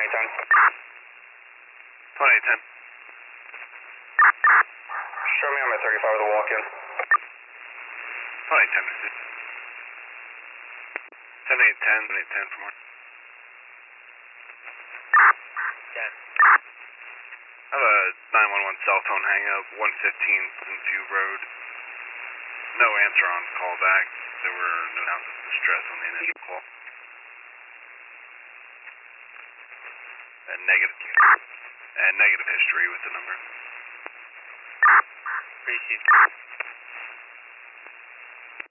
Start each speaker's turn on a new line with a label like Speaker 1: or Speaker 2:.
Speaker 1: 2010.
Speaker 2: 2810.
Speaker 1: Show me on my 35 with a walk-in.
Speaker 2: 2810 received. 7810, 7810 for more.
Speaker 1: 10.
Speaker 2: I have a 911 cell phone hang-up, 115th and View Road. No answer on call back. There were no sounds of distress on the initial call. And negative history with the number.
Speaker 1: Received.